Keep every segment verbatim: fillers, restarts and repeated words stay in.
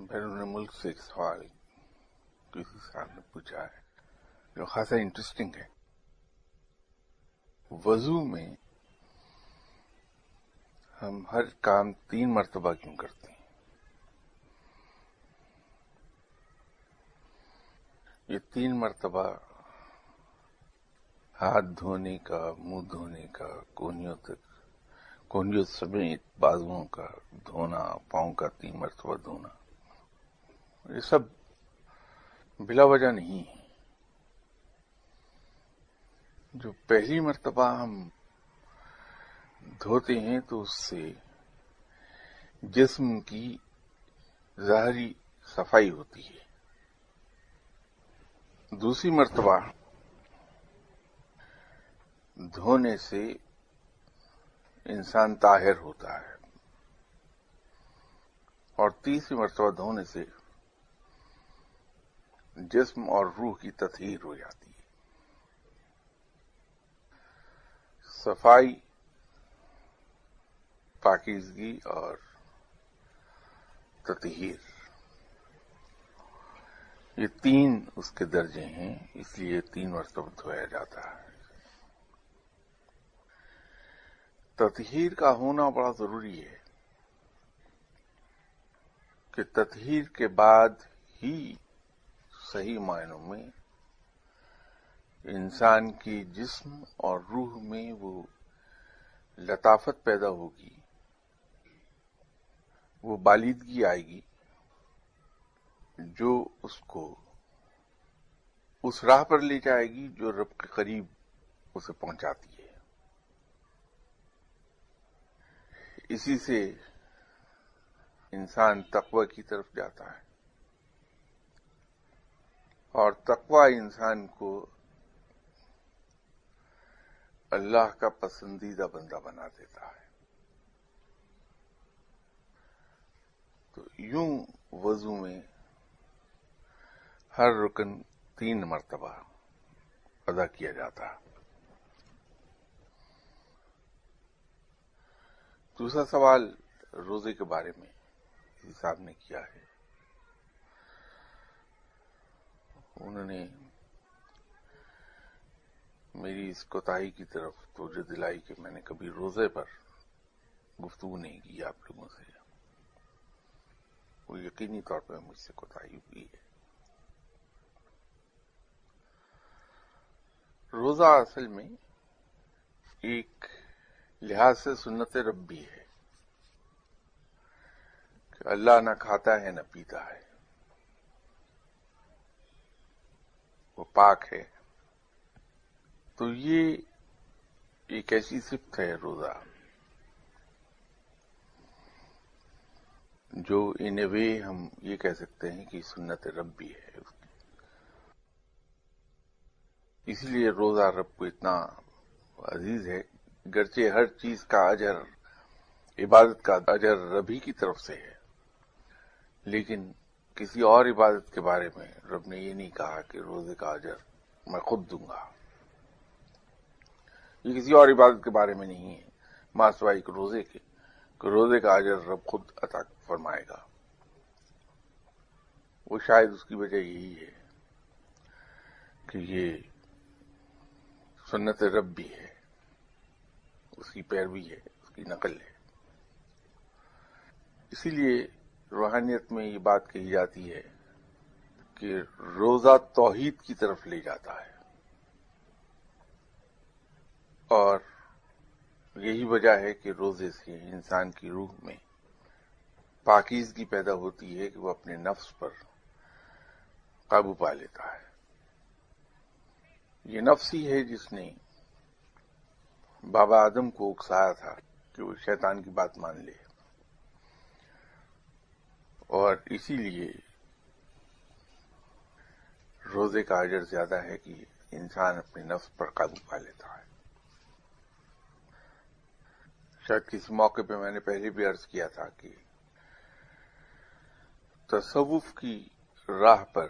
بیرون ملک سے ایک سوال کسی صاحب نے پوچھا ہے جو خاصا انٹرسٹنگ ہے. وضو میں ہم ہر کام تین مرتبہ کیوں کرتے ہیں؟ یہ تین مرتبہ ہاتھ دھونے کا، منہ دھونے کا، کونیوں تک کونیوں سمیت بازوؤں کا دھونا، پاؤں کا تین مرتبہ دھونا، یہ سب بلا وجہ نہیں ہے. جو پہلی مرتبہ ہم دھوتے ہیں تو اس سے جسم کی ظاہری صفائی ہوتی ہے. دوسری مرتبہ دھونے سے انسان طاہر ہوتا ہے، اور تیسری مرتبہ دھونے سے جسم اور روح کی تطہیر ہو جاتی ہے. صفائی، پاکیزگی اور تطہیر، یہ تین اس کے درجے ہیں، اس لیے تین مرتبہ دھویا جاتا ہے. تطہیر کا ہونا بڑا ضروری ہے کہ تطہیر کے بعد ہی صحیح معنوں میں انسان کی جسم اور روح میں وہ لطافت پیدا ہوگی، وہ بالیدگی آئے گی جو اس کو اس راہ پر لے جائے گی جو رب کے قریب اسے پہنچاتی ہے. اسی سے انسان تقوی کی طرف جاتا ہے، اور تقوی انسان کو اللہ کا پسندیدہ بندہ بنا دیتا ہے. تو یوں وضو میں ہر رکن تین مرتبہ ادا کیا جاتا ہے. دوسرا سوال روزے کے بارے میں کسی صاحب نے کیا ہے. انہوں نے میری اس کوتاہی کی طرف توجہ دلائی کہ میں نے کبھی روزے پر گفتگو نہیں کی آپ لوگوں سے. وہ یقینی طور پہ مجھ سے کوتاہی ہوئی ہے. روزہ اصل میں ایک لحاظ سے سنت ربی ہے کہ اللہ نہ کھاتا ہے نہ پیتا ہے، وہ پاک ہے. تو یہ ایک ایسی صفت ہے روزہ جو ان اے وے ہم یہ کہہ سکتے ہیں کہ سنت ربی ہے. اس لیے روزہ رب کو اتنا عزیز ہے، گرچہ ہر چیز کا اجر، عبادت کا اجر ربی کی طرف سے ہے، لیکن کسی اور عبادت کے بارے میں رب نے یہ نہیں کہا کہ روزے کا اجر میں خود دوں گا. یہ کسی اور عبادت کے بارے میں نہیں ہے ماں سوائے کہ روزے کے، کہ روزے کا اجر رب خود عطا فرمائے گا. وہ شاید اس کی وجہ یہی ہے کہ یہ سنت ربی ہے، اس کی پیروی ہے، اس کی نقل ہے. اسی لیے روحانیت میں یہ بات کہی جاتی ہے کہ روزہ توحید کی طرف لے جاتا ہے، اور یہی وجہ ہے کہ روزے سے انسان کی روح میں پاکیزگی پیدا ہوتی ہے کہ وہ اپنے نفس پر قابو پا لیتا ہے. یہ نفس ہی ہے جس نے بابا آدم کو اکسایا تھا کہ وہ شیطان کی بات مان لے، اور اسی لیے روزے کا اجر زیادہ ہے کہ انسان اپنے نفس پر قابو پا لیتا ہے. شاید کسی موقع پہ میں نے پہلے بھی عرض کیا تھا کہ تصوف کی راہ پر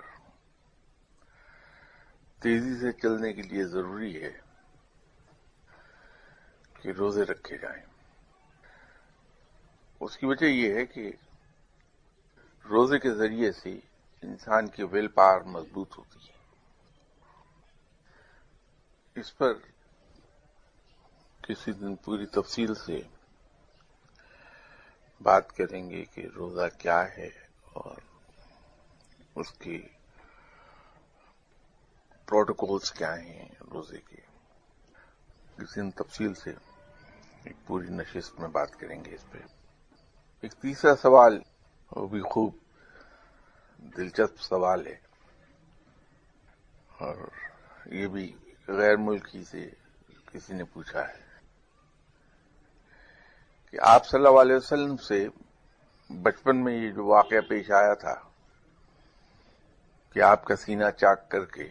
تیزی سے چلنے کے لیے ضروری ہے کہ روزے رکھے جائیں. اس کی وجہ یہ ہے کہ روزے کے ذریعے سے انسان کی ویل پاور مضبوط ہوتی ہے. اس پر کسی دن پوری تفصیل سے بات کریں گے کہ روزہ کیا ہے اور اس کی پروٹوکولز کیا ہیں روزے کے. کسی دن تفصیل سے ایک پوری نشست میں بات کریں گے اس پہ. ایک تیسرا سوال، وہ بھی خوب دلچسپ سوال ہے، اور یہ بھی غیر ملکی سے کسی نے پوچھا ہے کہ آپ صلی اللہ علیہ وسلم سے بچپن میں یہ جو واقعہ پیش آیا تھا کہ آپ کا سینہ چاک کر کے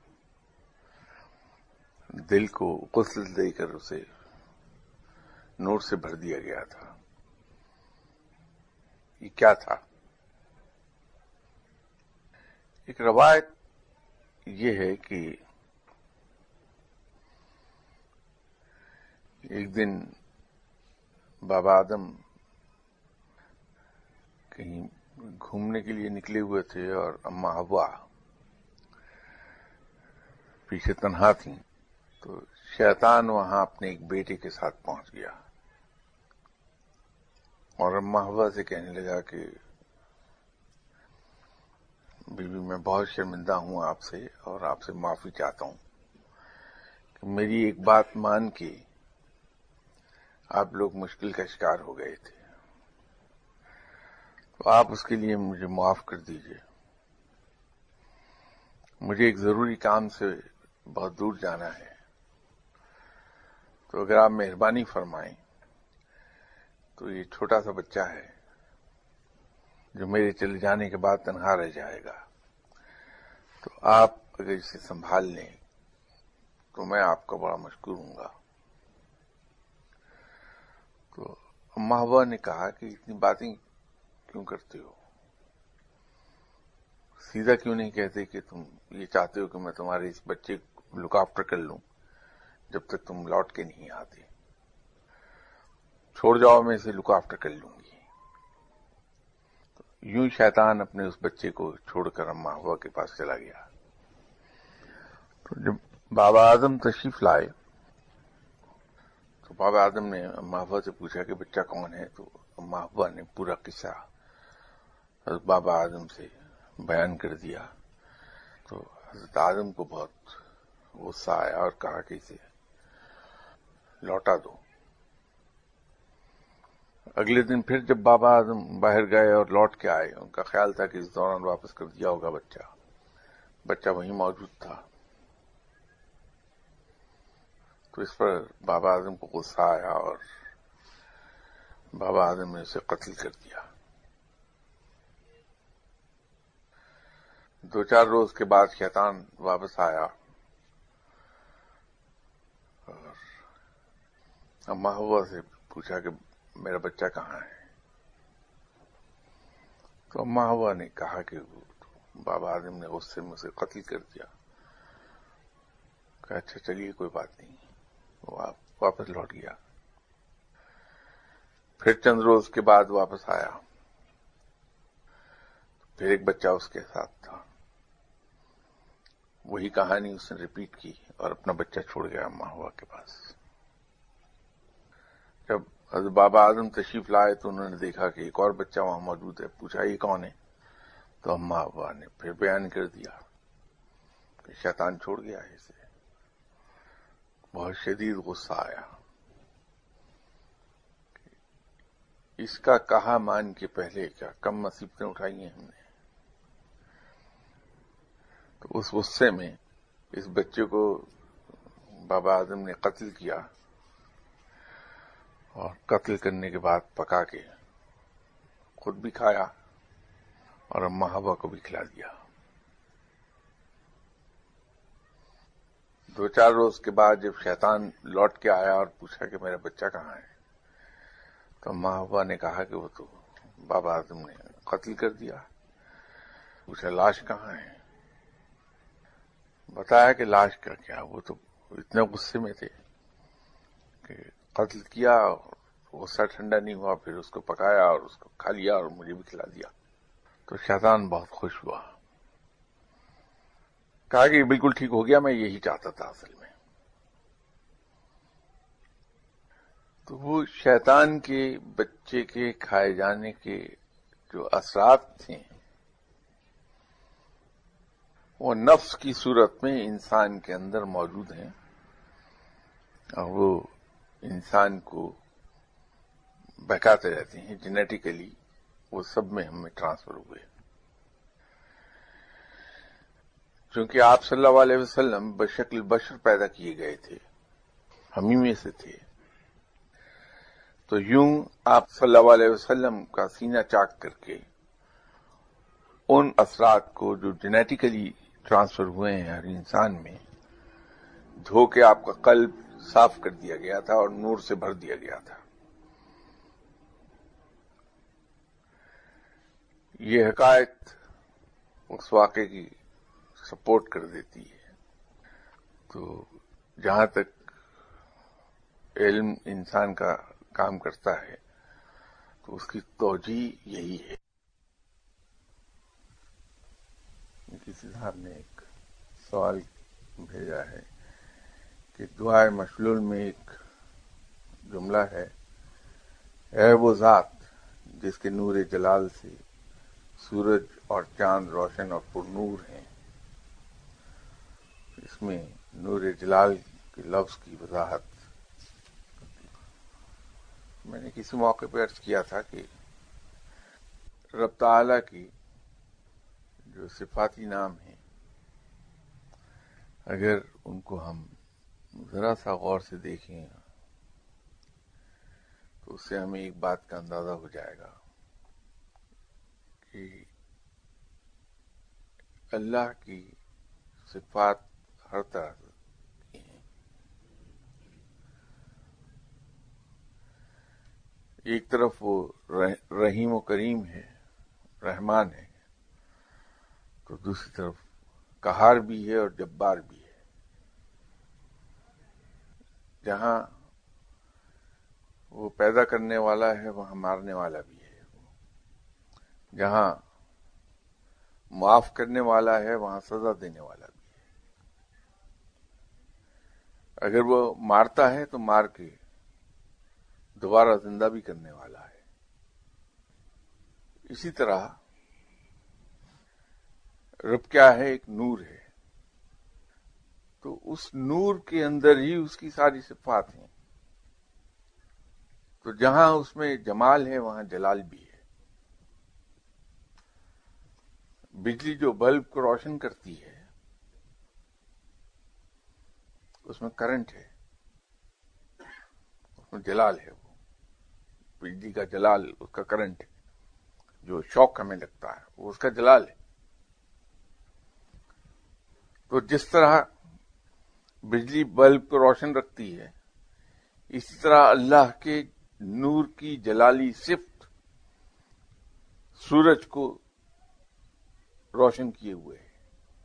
دل کو غسل دے کر اسے نور سے بھر دیا گیا تھا، یہ کیا تھا؟ ایک روایت یہ ہے کہ ایک دن بابا آدم کہیں گھومنے کے لیے نکلے ہوئے تھے اور اماں حوا پیچھے تنہا تھیں، تو شیطان وہاں اپنے ایک بیٹے کے ساتھ پہنچ گیا اور اماں حوا سے کہنے لگا کہ بیوی میں بہت شرمندہ ہوں آپ سے، اور آپ سے معافی چاہتا ہوں کہ میری ایک بات مان کے آپ لوگ مشکل کا شکار ہو گئے تھے، تو آپ اس کے لیے مجھے معاف کر دیجئے. مجھے ایک ضروری کام سے بہت دور جانا ہے، تو اگر آپ مہربانی فرمائیں تو یہ چھوٹا سا بچہ ہے جو میرے چلے جانے کے بعد تنہا رہ جائے گا، تو آپ اگر اسے سنبھال لیں تو میں آپ کا بڑا مشکور ہوں گا. تو اماں حوا نے کہا کہ اتنی باتیں کیوں کرتے ہو، سیدھا کیوں نہیں کہتے کہ تم یہ چاہتے ہو کہ میں تمہارے اس بچے کو لک آفٹر کر لوں جب تک تم لوٹ کے نہیں آتے، چھوڑ جاؤ میں اسے لک آفٹر کر لوں گی. یوں شیطان اپنے اس بچے کو چھوڑ کر اماں حوا کے پاس چلا گیا. تو جب بابا اعظم تشریف لائے تو بابا اعظم نے اماں حوا سے پوچھا کہ بچہ کون ہے، تو اماں حوا نے پورا قصہ حضرت بابا اعظم سے بیان کر دیا. تو حضرت اعظم کو بہت غصہ آیا اور کہا کہ اسے لوٹا دو. اگلے دن پھر جب بابا اعظم باہر گئے اور لوٹ کے آئے، ان کا خیال تھا کہ اس دوران واپس کر دیا ہوگا بچہ بچہ وہیں موجود تھا. تو اس پر بابا اعظم کو غصہ آیا اور بابا اعظم نے اسے قتل کر دیا. دو چار روز کے بعد شیطان واپس آیا اور اماں حوا سے پوچھا کہ میرا بچہ کہاں ہے. تو اماں حوا نے کہا کہ بابا اعظم نے غصے میں اسے قتل کر دیا. کہ اچھا چلیے کوئی بات نہیں، وہ آپ واپس لوٹ گیا. پھر چند روز کے بعد واپس آیا، پھر ایک بچہ اس کے ساتھ تھا. وہی کہانی اس نے ریپیٹ کی اور اپنا بچہ چھوڑ گیا اماں حوا کے پاس. جب حضرت بابا اعظم تشریف لائے تو انہوں نے دیکھا کہ ایک اور بچہ وہاں موجود ہے. پوچھا یہ کون ہے، تو اماں حوا نے پھر بیان کر دیا کہ شیطان چھوڑ گیا ہے اسے. بہت شدید غصہ آیا. اس کا کہا مان کے پہلے کیا کم مصیبتیں اٹھائی ہیں ہم نے. تو اس غصے میں اس بچے کو بابا اعظم نے قتل کیا، اور قتل کرنے کے بعد پکا کے خود بھی کھایا اور اماں حوا کو بھی کھلا دیا. دو چار روز کے بعد جب شیطان لوٹ کے آیا اور پوچھا کہ میرا بچہ کہاں ہے، تو اماں حوا نے کہا کہ وہ تو بابا اعظم نے قتل کر دیا. پوچھا لاش کہاں ہے، بتایا کہ لاش کا کیا، وہ تو اتنے غصے میں تھے کہ قتل کیا، غصہ ٹھنڈا نہیں ہوا، پھر اس کو پکایا اور اس کو کھا لیا اور مجھے بھی کھلا دیا. تو شیطان بہت خوش ہوا، کہا کہ بالکل ٹھیک ہو گیا، میں یہی چاہتا تھا اصل میں۔ تو وہ شیطان کے بچے کے کھائے جانے کے جو اثرات تھے وہ نفس کی صورت میں انسان کے اندر موجود ہیں، اور وہ انسان کو بہکاتے رہتے ہیں، جینیٹیکلی وہ سب میں ہمیں ٹرانسفر ہوئے۔ چونکہ آپ صلی اللہ علیہ وسلم بشکل بشر پیدا کیے گئے تھے، ہم ہی میں سے تھے، تو یوں آپ صلی اللہ علیہ وسلم کا سینہ چاک کر کے ان اثرات کو جو جینیٹیکلی ٹرانسفر ہوئے ہیں ہر انسان میں، دھو کے آپ کا قلب صاف کر دیا گیا تھا اور نور سے بھر دیا گیا تھا۔ یہ حقائق اس واقعے کی سپورٹ کر دیتی ہے۔ تو جہاں تک علم انسان کا کام کرتا ہے تو اس کی توجیہ یہی ہے۔ کسی صاحب نے ایک سوال بھیجا ہے کہ دعائے مشلول میں ایک جملہ ہے، اے وہ ذات جس کے نور جلال سے سورج اور چاند روشن اور پر نور ہیں۔ اس میں نور جلال کے لفظ کی وضاحت میں نے کسی موقع پہ عرض کیا تھا کہ رب تعالیٰ کی جو صفاتی نام ہیں، اگر ان کو ہم ذرا سا غور سے دیکھیں تو اس سے ہمیں ایک بات کا اندازہ ہو جائے گا کہ اللہ کی صفات ہر طرح کی ہیں۔ ایک طرف وہ رحیم و کریم ہے، رحمان ہے، تو دوسری طرف قہار بھی ہے اور جبار بھی ہے۔ جہاں وہ پیدا کرنے والا ہے وہاں مارنے والا بھی ہے، جہاں معاف کرنے والا ہے وہاں سزا دینے والا بھی ہے۔ اگر وہ مارتا ہے تو مار کے دوبارہ زندہ بھی کرنے والا ہے۔ اسی طرح رب کیا ہے؟ ایک نور ہے، تو اس نور کے اندر ہی اس کی ساری صفات ہیں۔ تو جہاں اس میں جمال ہے وہاں جلال بھی ہے۔ بجلی جو بلب کو روشن کرتی ہے اس میں کرنٹ ہے، اس میں جلال ہے، وہ بجلی کا جلال اس کا کرنٹ ہے، جو شوق ہمیں لگتا ہے وہ اس کا جلال ہے۔ تو جس طرح بجلی بلب کو روشن رکھتی ہے، اسی طرح اللہ کے نور کی جلالی صفت سورج کو روشن کیے ہوئے ہے،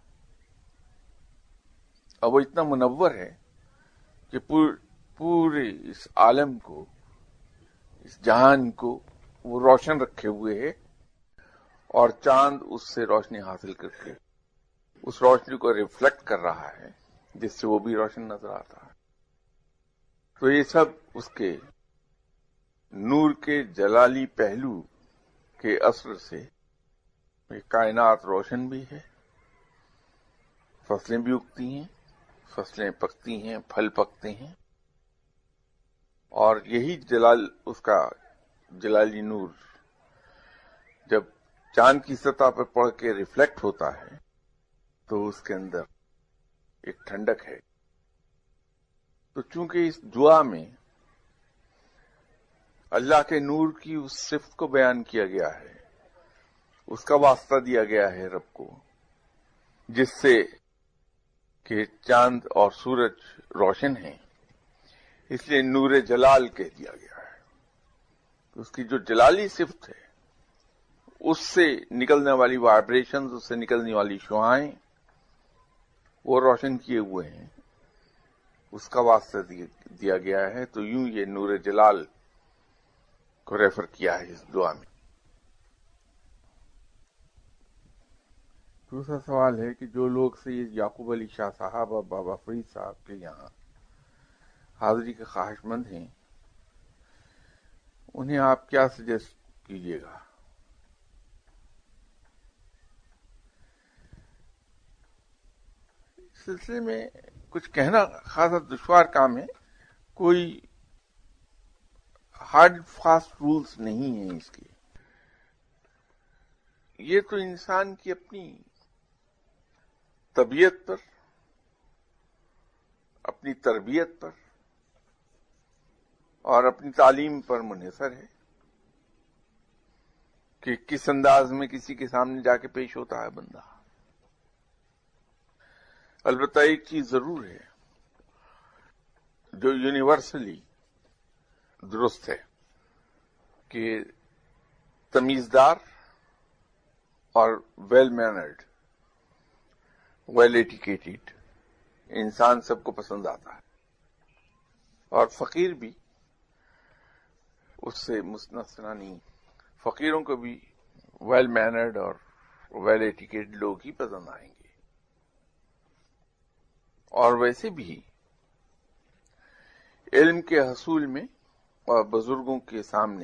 اور وہ اتنا منور ہے کہ پورے اس عالم کو، اس جہان کو وہ روشن رکھے ہوئے ہے، اور چاند اس سے روشنی حاصل کر کے اس روشنی کو ریفلیکٹ کر رہا ہے، جس سے وہ بھی روشن نظر آتا ہے۔ تو یہ سب اس کے نور کے جلالی پہلو کے اثر سے یہ کائنات روشن بھی ہے، فصلیں بھی اگتی ہیں، فصلیں پکتی ہیں، پھل پکتے ہیں، اور یہی جلال، اس کا جلالی نور جب چاند کی سطح پہ پڑھ کے ریفلیکٹ ہوتا ہے تو اس کے اندر ایک ٹھنڈک ہے۔ تو چونکہ اس دعا میں اللہ کے نور کی اس صفت کو بیان کیا گیا ہے، اس کا واسطہ دیا گیا ہے رب کو، جس سے کہ چاند اور سورج روشن ہیں، اس لیے نور جلال کہہ دیا گیا ہے۔ اس کی جو جلالی صفت ہے، اس سے نکلنے والی وائبریشنز، اس سے نکلنے والی شعاعیں وہ روشن کیے ہوئے ہیں، اس کا واسطہ دیا گیا ہے۔ تو یوں یہ نور جلال کو ریفر کیا ہے اس دعا میں۔ دوسرا سوال ہے کہ جو لوگ سید یعقوب علی شاہ صاحب اور بابا فرید صاحب کے یہاں حاضری کے خواہش مند ہیں، انہیں آپ کیا سجیسٹ کیجیے گا؟ اس سلسلے میں کچھ کہنا خاصا دشوار کام ہے. کوئی ہارڈ فاسٹ رولز نہیں ہیں اس کے. یہ تو انسان کی اپنی طبیعت پر، اپنی تربیت پر اور اپنی تعلیم پر منحصر ہے کہ کس انداز میں کسی کے سامنے جا کے پیش ہوتا ہے بندہ. البتہ ایک چیز ضرور ہے جو یونیورسلی درست ہے کہ تمیزدار اور ویل مینرڈ، ویل ایٹیکیٹڈ انسان سب کو پسند آتا ہے، اور فقیر بھی اس سے مستثنی نہیں. فقیروں کو بھی ویل مینرڈ اور ویل ایٹیکیٹڈ لوگ ہی پسند آئیں گے. اور ویسے بھی علم کے حصول میں اور بزرگوں کے سامنے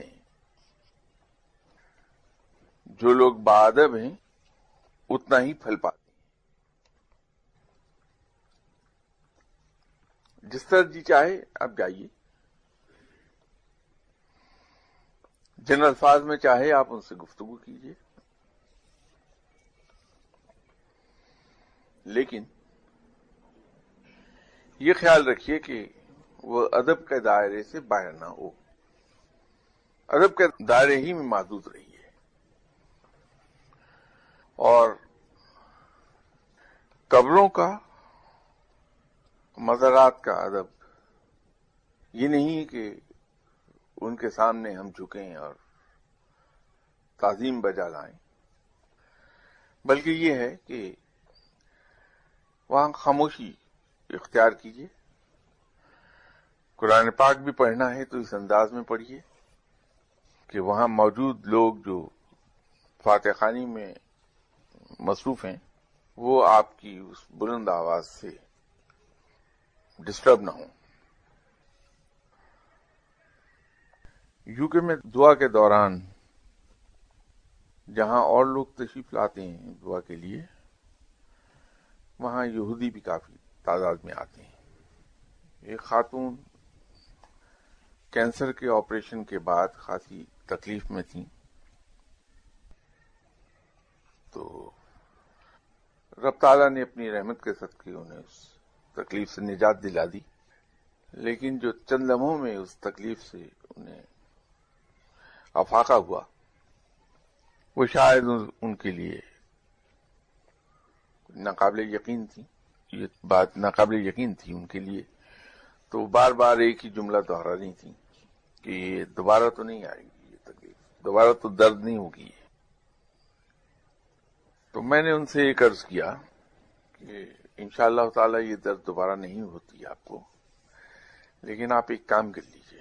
جو لوگ باادب ہیں اتنا ہی پھل پاتے ہیں. جس طرح جی چاہے آپ جائیے، جن الفاظ میں چاہے آپ ان سے گفتگو کیجیے، لیکن یہ خیال رکھیے کہ وہ ادب کے دائرے سے باہر نہ ہو، ادب کے دائرے ہی میں محدود رہیے. اور قبروں کا، مزارات کا ادب یہ نہیں کہ ان کے سامنے ہم جھکیں اور تعظیم بجا لائیں، بلکہ یہ ہے کہ وہاں خاموشی اختیار کیجیے. قرآن پاک بھی پڑھنا ہے تو اس انداز میں پڑھیے کہ وہاں موجود لوگ جو فاتح خوانی میں مصروف ہیں وہ آپ کی اس بلند آواز سے ڈسٹرب نہ ہوں. یوکے میں دعا کے دوران جہاں اور لوگ تشریف لاتے ہیں دعا کے لیے، وہاں یہودی بھی کافی تعداد میں آتے ہیں. ایک خاتون کینسر کے آپریشن کے بعد خاصی تکلیف میں تھیں، تو رب تعالیٰ نے اپنی رحمت کے صدقے انہیں اس تکلیف سے نجات دلا دی. لیکن جو چند لمحوں میں اس تکلیف سے انہیں افاقہ ہوا، وہ شاید ان کے لیے ناقابل یقین تھی. یہ بات ناقابل یقین تھی ان کے لیے، تو بار بار ایک ہی جملہ دہرا رہی تھی کہ یہ دوبارہ تو نہیں آئے گی، یہ تکلیف دوبارہ تو درد نہیں ہوگی. تو میں نے ان سے ایک عرض کیا کہ انشاءاللہ تعالی یہ درد دوبارہ نہیں ہوتی آپ کو، لیکن آپ ایک کام کر لیجئے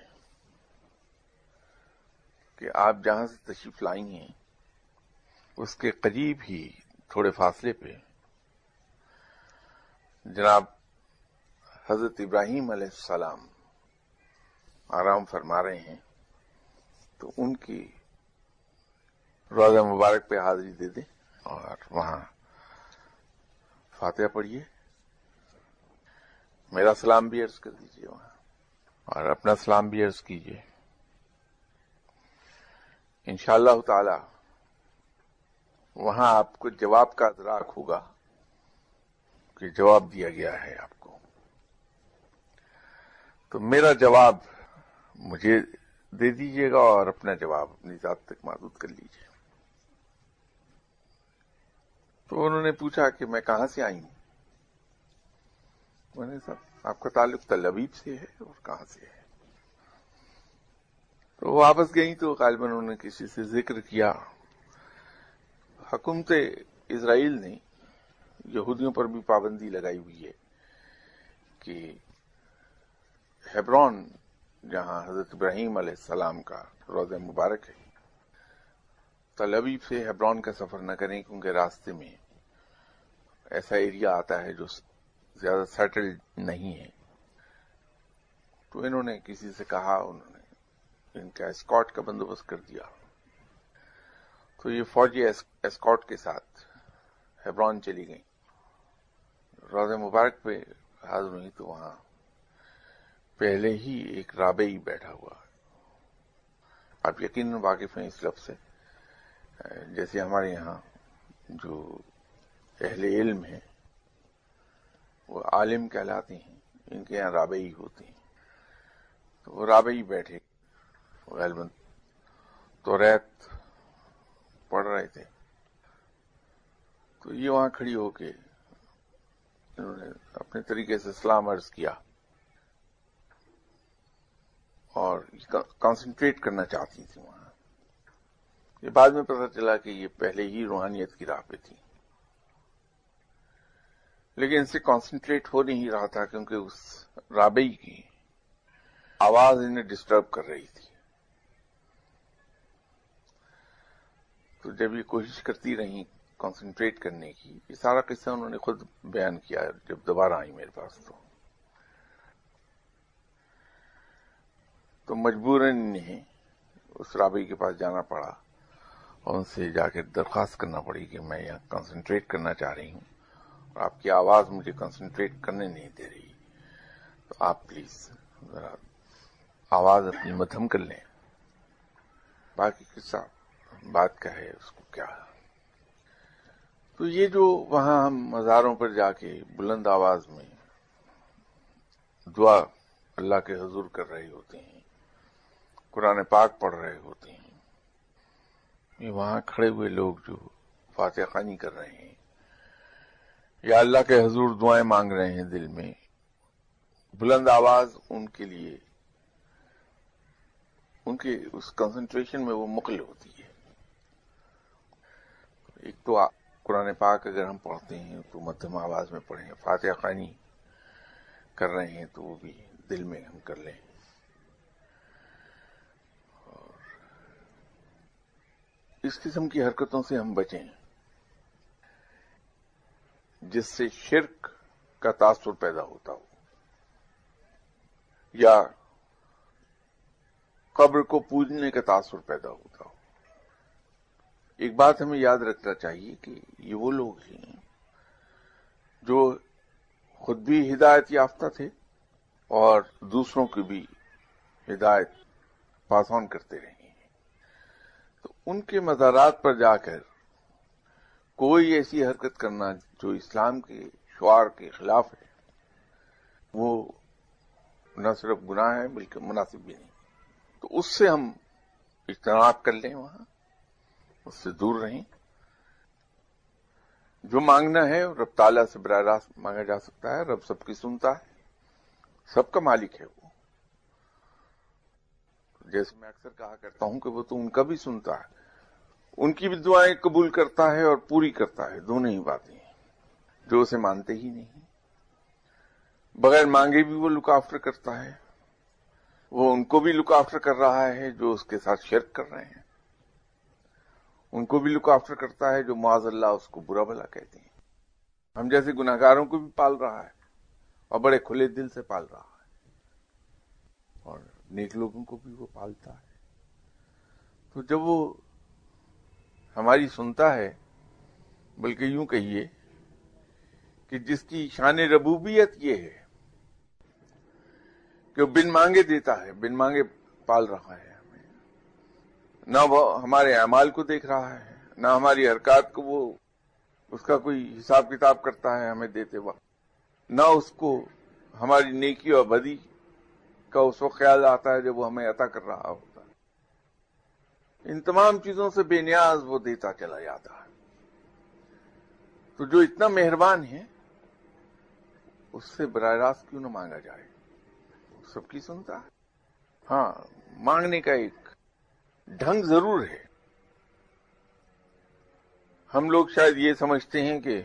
کہ آپ جہاں سے تشریف لائی ہیں اس کے قریب ہی تھوڑے فاصلے پہ جناب حضرت ابراہیم علیہ السلام آرام فرما رہے ہیں، تو ان کی روضہ مبارک پہ حاضری دے دیں اور وہاں فاتحہ پڑھیے. میرا سلام بھی عرض کر دیجیے وہاں، اور اپنا سلام بھی عرض کیجیے. انشاءاللہ تعالی وہاں آپ کو جواب کا ادراک ہوگا کہ جواب دیا گیا ہے آپ کو. تو میرا جواب مجھے دے دیجیے گا اور اپنا جواب اپنی ذات تک محدود کر لیجیے. تو انہوں نے پوچھا کہ میں کہاں سے آئی ہوں. میں نے کہا آپ کا تعلق تل ابیب سے ہے اور کہاں سے ہے. تو وہ واپس گئیں تو غالباً انہوں نے کسی سے ذکر کیا حکومت اسرائیل نے یہودیوں پر بھی پابندی لگائی ہوئی ہے کہ ہیبرون جہاں حضرت ابراہیم علیہ السلام کا روضہ مبارک ہے، تل ابیب سے ہیبرون کا سفر نہ کریں کیونکہ راستے میں ایسا ایریا آتا ہے جو زیادہ سیٹلڈ نہیں ہے. تو انہوں نے کسی سے کہا، انہوں نے ان کا اسکارٹ کا بندوبست کر دیا. تو یہ فوجی اسکارٹ کے ساتھ ہیبرون چلی گئیں. روضہ مبارک پہ حاضر ہوئی تو وہاں پہلے ہی ایک رابعی بیٹھا ہوا. آپ یقیناً واقف ہیں اس لفظ سے. جیسے ہمارے یہاں جو اہل علم ہیں وہ عالم کہلاتے ہیں، ان کے یہاں رابعی ہوتے ہیں. تو وہ رابعی بیٹھے غالباً توریت پڑھ رہے تھے. تو یہ وہاں کھڑی ہو کے انہوں نے اپنے طریقے سے سلام عرض کیا اور کانسنٹریٹ کرنا چاہتی تھی وہاں. یہ بعد میں پتہ چلا کہ یہ پہلے ہی روحانیت کی راہ پہ تھی، لیکن ان سے کانسنٹریٹ ہو نہیں رہا تھا کیونکہ اس رابعی کی آواز انہیں ڈسٹرب کر رہی تھی. تو جب یہ کوشش کرتی رہیں کانسنٹریٹ کرنے کی، یہ سارا قصہ انہوں نے خود بیان کیا جب دوبارہ آئی میرے پاس. تو تو مجبوراً انہیں اس رابعی کے پاس جانا پڑا اور ان سے جا کے درخواست کرنا پڑی کہ میں یہاں کنسنٹریٹ کرنا چاہ رہی ہوں اور آپ کی آواز مجھے کنسنٹریٹ کرنے نہیں دے رہی، تو آپ پلیز ذرا آواز اپنی مدھم کر لیں. باقی قصہ بات کا ہے، اس کو کیا. تو یہ جو وہاں ہم مزاروں پر جا کے بلند آواز میں دعا اللہ کے حضور کر رہے ہوتے ہیں، قرآن پاک پڑھ رہے ہوتے ہیں، یہ وہاں کھڑے ہوئے لوگ جو فاتحہ خوانی کر رہے ہیں یا اللہ کے حضور دعائیں مانگ رہے ہیں دل میں، بلند آواز ان کے لیے ان کے اس کنسنٹریشن میں وہ مقل ہوتی ہے. ایک تو قرآن پاک اگر ہم پڑھتے ہیں تو مدھم آواز میں پڑھیں، فاتحہ خوانی کر رہے ہیں تو وہ بھی دل میں ہم کر لیں. اور اس قسم کی حرکتوں سے ہم بچیں جس سے شرک کا تاثر پیدا ہوتا ہو یا قبر کو پوجنے کا تاثر پیدا ہوتا ہو. ایک بات ہمیں یاد رکھنا چاہیے کہ یہ وہ لوگ ہیں جو خود بھی ہدایت یافتہ تھے اور دوسروں کی بھی ہدایت پاس آن کرتے رہے ہیں. تو ان کے مزارات پر جا کر کوئی ایسی حرکت کرنا جو اسلام کے شعار کے خلاف ہے، وہ نہ صرف گناہ ہے بلکہ مناسب بھی نہیں. تو اس سے ہم اجتناب کر لیں، وہاں اس سے دور رہیں. جو مانگنا ہے رب تعالیٰ سے براہ راست مانگا جا سکتا ہے. رب سب کی سنتا ہے، سب کا مالک ہے وہ. جیسے میں اکثر کہا کرتا ہوں کہ وہ تو ان کا بھی سنتا ہے، ان کی بھی دعائیں قبول کرتا ہے اور پوری کرتا ہے. دونوں ہی باتیں ہیں. جو اسے مانتے ہی نہیں، بغیر مانگے بھی وہ لک آفٹر کرتا ہے. وہ ان کو بھی لک آفٹر کر رہا ہے جو اس کے ساتھ شرک کر رہے ہیں، ان کو بھی لک آفٹر کرتا ہے جو معاذ اللہ اس کو برا بھلا کہتے ہیں. ہم جیسے گناہگاروں کو بھی پال رہا ہے اور بڑے کھلے دل سے پال رہا ہے، اور نیک لوگوں کو بھی وہ پالتا ہے. تو جب وہ ہماری سنتا ہے، بلکہ یوں کہیے کہ جس کی شان ربوبیت یہ ہے کہ وہ بن مانگے دیتا ہے، بن مانگے پال رہا ہے ہمیں، نہ وہ ہمارے اعمال کو دیکھ رہا ہے، نہ ہماری حرکات کو وہ اس کا کوئی حساب کتاب کرتا ہے ہمیں دیتے وقت، نہ اس کو ہماری نیکی اور بدی کا اس وقت خیال آتا ہے جب وہ ہمیں عطا کر رہا ہوتا ہے. ان تمام چیزوں سے بے نیاز وہ دیتا چلا جاتا ہے. تو جو اتنا مہربان ہے اس سے براہ راست کیوں نہ مانگا جائے؟ سب کی سنتا ہے. ہاں، مانگنے کا ایک ڈھنگ ضرور ہے. ہم لوگ شاید یہ سمجھتے ہیں کہ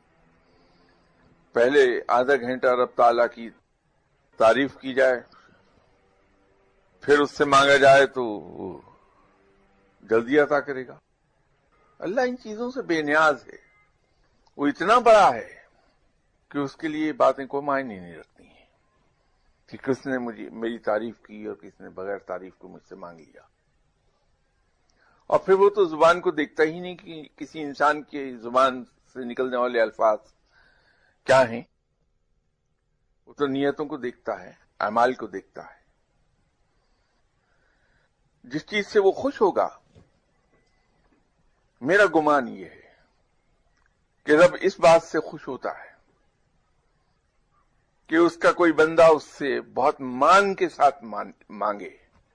پہلے آدھا گھنٹہ رب تعالیٰ کی تعریف کی جائے، پھر اس سے مانگا جائے تو وہ جلدی عطا کرے گا. اللہ ان چیزوں سے بے نیاز ہے. وہ اتنا بڑا ہے کہ اس کے لیے باتیں کوئی معنی نہیں رکھتی ہیں کہ کس نے مجھے میری تعریف کی اور کس نے بغیر تعریف کو مجھ سے مانگ لیا. اور پھر وہ تو زبان کو دیکھتا ہی نہیں کہ کسی انسان کی زبان سے نکلنے والے الفاظ کیا ہیں. وہ تو نیتوں کو دیکھتا ہے، اعمال کو دیکھتا ہے. جس چیز سے وہ خوش ہوگا، میرا گمان یہ ہے کہ رب اس بات سے خوش ہوتا ہے کہ اس کا کوئی بندہ اس سے بہت مان کے ساتھ مانگے.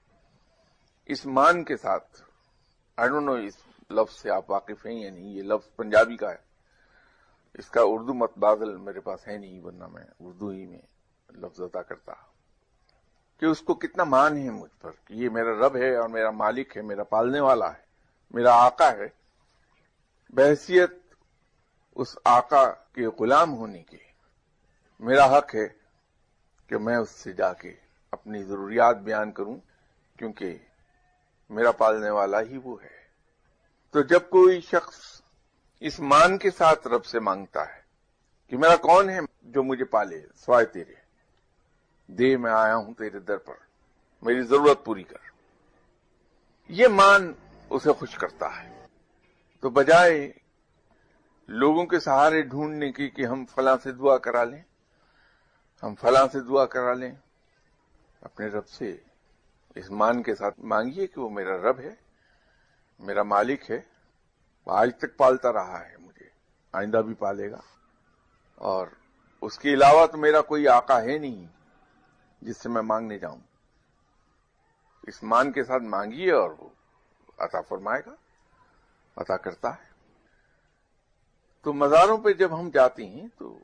اس مان کے ساتھ، آئی ڈونٹ نو اس لفظ سے آپ واقف ہیں یا نہیں، یہ لفظ پنجابی کا ہے، اس کا اردو متبادل میرے پاس ہے نہیں، ورنہ میں اردو ہی میں لفظ ادا کرتا کہ اس کو کتنا مان ہے مجھ پر کہ یہ میرا رب ہے اور میرا مالک ہے، میرا پالنے والا ہے، میرا آقا ہے. بحیثیت اس آقا کے غلام ہونے کے میرا حق ہے کہ میں اس سے جا کے اپنی ضروریات بیان کروں، کیونکہ میرا پالنے والا ہی وہ ہے. تو جب کوئی شخص اس مان کے ساتھ رب سے مانگتا ہے کہ میرا کون ہے جو مجھے پالے سوائے تیرے، دے میں آیا ہوں تیرے در پر، میری ضرورت پوری کر، یہ مان اسے خوش کرتا ہے. تو بجائے لوگوں کے سہارے ڈھونڈنے کی کہ ہم فلاں سے دعا کرا لیں، ہم فلاں سے دعا کرا لیں، اپنے رب سے اس مان کے ساتھ مانگیے کہ وہ میرا رب ہے، میرا مالک ہے، آج تک پالتا رہا ہے مجھے، آئندہ بھی پالے گا، اور اس کے علاوہ تو میرا کوئی آقا ہے نہیں جس سے میں مانگنے جاؤں. اس مان کے ساتھ مانگیے اور وہ عطا فرمائے گا، عطا کرتا ہے. تو مزاروں پہ جب ہم جاتے ہیں تو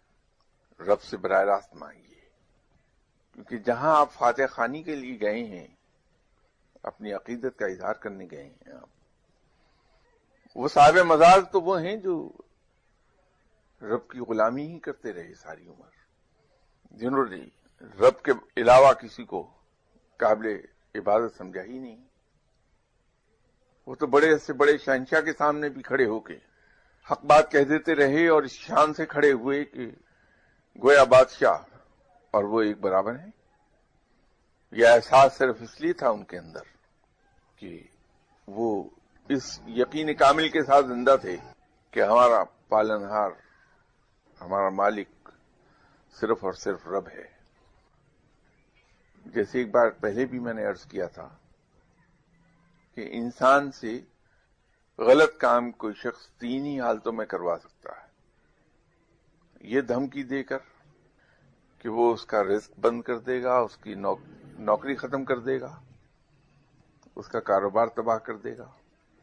رب سے براہ راست مانگیے، کیونکہ جہاں آپ فاتح خوانی کے لیے گئے ہیں، اپنی عقیدت کا اظہار کرنے گئے ہیں، آپ وہ صاحب مزار تو وہ ہیں جو رب کی غلامی ہی کرتے رہے ساری عمر، جنہوں نے رب کے علاوہ کسی کو قابل عبادت سمجھا ہی نہیں. وہ تو بڑے سے بڑے شہنشاہ کے سامنے بھی کھڑے ہو کے حق بات کہہ دیتے رہے، اور اس شان سے کھڑے ہوئے کہ گویا بادشاہ اور وہ ایک برابر ہیں. یہ احساس صرف اس لیے تھا ان کے اندر کہ وہ اس یقین کامل کے ساتھ زندہ تھے کہ ہمارا پالنہار، ہمارا مالک صرف اور صرف رب ہے. جیسے ایک بار پہلے بھی میں نے عرض کیا تھا کہ انسان سے غلط کام کوئی شخص تین ہی حالتوں میں کروا سکتا ہے. یہ دھمکی دے کر کہ وہ اس کا رزق بند کر دے گا، اس کی نوکری ختم کر دے گا، اس کا کاروبار تباہ کر دے گا.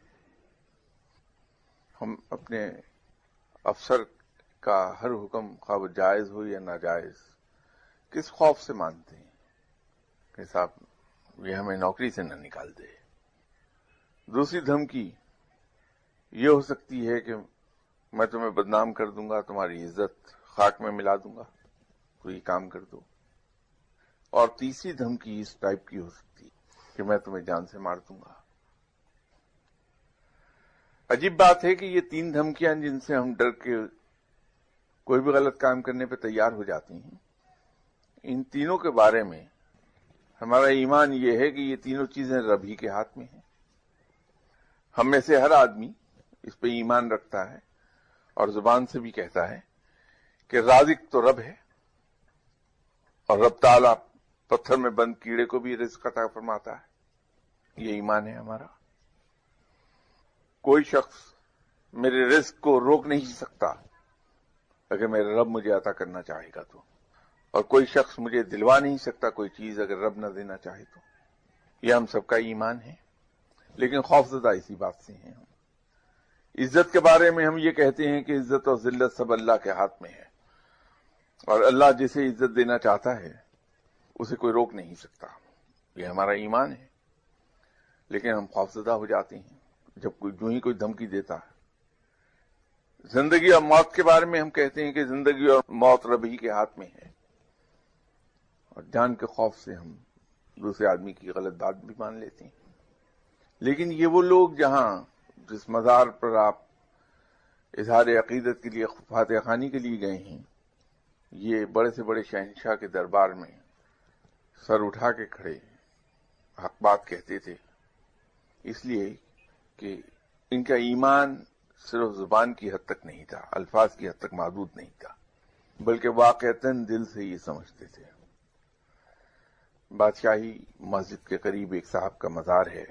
ہم اپنے افسر کا ہر حکم، خواہ وہ جائز ہو یا ناجائز، کس خوف سے مانتے ہیں کہ صاحب یہ ہمیں نوکری سے نہ نکال دے. دوسری دھمکی یہ ہو سکتی ہے کہ میں تمہیں بدنام کر دوں گا، تمہاری عزت خاک میں ملا دوں گا، تو یہ کام کر دو. اور تیسری دھمکی اس ٹائپ کی ہو سکتی ہے کہ میں تمہیں جان سے مار دوں گا. عجیب بات ہے کہ یہ تین دھمکیاں جن سے ہم ڈر کے کوئی بھی غلط کام کرنے پہ تیار ہو جاتی ہیں، ان تینوں کے بارے میں ہمارا ایمان یہ ہے کہ یہ تینوں چیزیں رب ہی کے ہاتھ میں ہیں. ہم میں سے ہر آدمی اس پہ ایمان رکھتا ہے اور زبان سے بھی کہتا ہے کہ رازق تو رب ہے، اور رب تعالیٰ پتھر میں بند کیڑے کو بھی رزق عطا فرماتا ہے. یہ ایمان ہے ہمارا. کوئی شخص میرے رزق کو روک نہیں سکتا اگر میرا رب مجھے عطا کرنا چاہے گا تو، اور کوئی شخص مجھے دلوا نہیں سکتا کوئی چیز اگر رب نہ دینا چاہے تو. یہ ہم سب کا ایمان ہے، لیکن خوفزدہ اسی بات سے ہیں. عزت کے بارے میں ہم یہ کہتے ہیں کہ عزت اور ذلت سب اللہ کے ہاتھ میں ہے، اور اللہ جسے عزت دینا چاہتا ہے اسے کوئی روک نہیں سکتا. یہ ہمارا ایمان ہے. لیکن ہم خوفزدہ ہو جاتے ہیں جب کوئی جو ہی کوئی دھمکی دیتا ہے. زندگی اور موت کے بارے میں ہم کہتے ہیں کہ زندگی اور موت رب ہی کے ہاتھ میں ہے، اور جان کے خوف سے ہم دوسرے آدمی کی غلط بات بھی مان لیتے ہیں. لیکن یہ وہ لوگ جہاں جس مزار پر آپ اظہار عقیدت کے لیے فاتح خوانی کے لیے گئے ہیں، یہ بڑے سے بڑے شہنشاہ کے دربار میں سر اٹھا کے کھڑے حق بات کہتے تھے، اس لیے کہ ان کا ایمان صرف زبان کی حد تک نہیں تھا، الفاظ کی حد تک محدود نہیں تھا، بلکہ واقعتاً دل سے یہ سمجھتے تھے۔ بادشاہی مسجد کے قریب ایک صاحب کا مزار ہے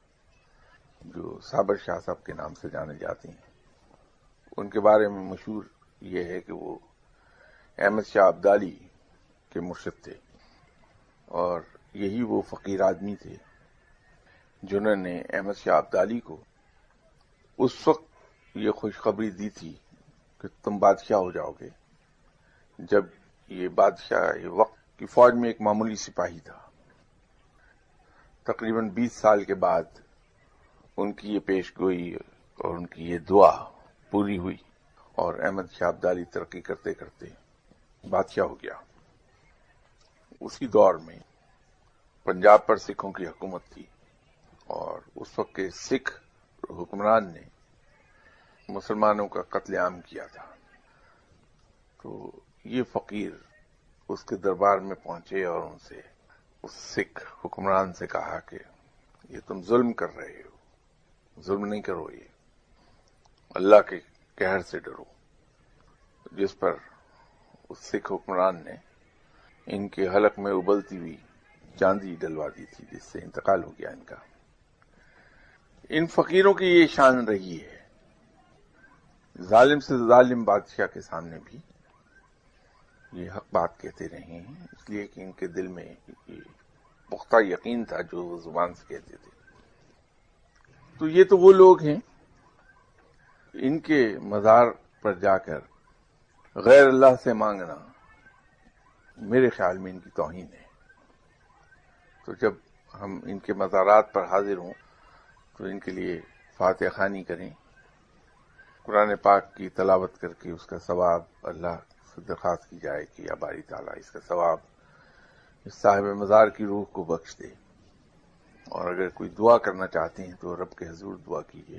جو صابر شاہ صاحب کے نام سے جانے جاتے ہیں۔ ان کے بارے میں مشہور یہ ہے کہ وہ احمد شاہ ابدالی کے مرشد تھے، اور یہی وہ فقیر آدمی تھے جنہوں نے احمد شاہ ابدالی کو اس وقت یہ خوشخبری دی تھی کہ تم بادشاہ ہو جاؤ گے، جب یہ بادشاہ یہ وقت کی فوج میں ایک معمولی سپاہی تھا۔ تقریباً بیس سال کے بعد ان کی یہ پیش گوئی اور ان کی یہ دعا پوری ہوئی، اور احمد شاہ ابدالی ترقی کرتے کرتے بادشاہ ہو گیا۔ اسی دور میں پنجاب پر سکھوں کی حکومت تھی، اور اس وقت کے سکھ حکمران نے مسلمانوں کا قتل عام کیا تھا۔ تو یہ فقیر اس کے دربار میں پہنچے اور ان سے اس سکھ حکمران سے کہا کہ یہ تم ظلم کر رہے ہو، ظلم نہیں کرو، یہ اللہ کے قہر سے ڈرو۔ جس پر اس سکھ حکمران نے ان کے حلق میں ابلتی ہوئی چاندی ڈلوا دی تھی، جس سے انتقال ہو گیا ان کا۔ ان فقیروں کی یہ شان رہی ہے، ظالم سے ظالم بادشاہ کے سامنے بھی یہ حق بات کہتے رہے ہیں، اس لیے کہ ان کے دل میں یہ پختہ یقین تھا جو وہ زبان سے کہتے تھے۔ تو یہ تو وہ لوگ ہیں، ان کے مزار پر جا کر غیر اللہ سے مانگنا میرے خیال میں ان کی توہین ہے۔ تو جب ہم ان کے مزارات پر حاضر ہوں تو ان کے لیے فاتحہ خوانی کریں، قرآن پاک کی تلاوت کر کے اس کا ثواب اللہ سے درخواست کی جائے کہ یا باری تعالیٰ اس کا ثواب اس صاحب مزار کی روح کو بخش دے، اور اگر کوئی دعا کرنا چاہتے ہیں تو رب کے حضور دعا کیجیے،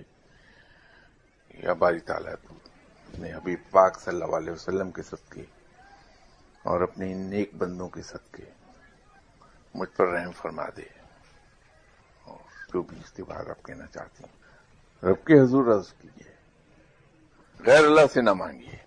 یا باری تعالیٰ اپنے حبیب پاک صلی اللہ علیہ وسلم کے صدقے اور اپنے ان نیک بندوں کے صدقے مجھ پر رحم فرما دے، اور جو بھی اس کے بعد آپ کہنا چاہتے ہیں رب کے حضور عرض کیجیے، غیر اللہ سے نہ مانگیے۔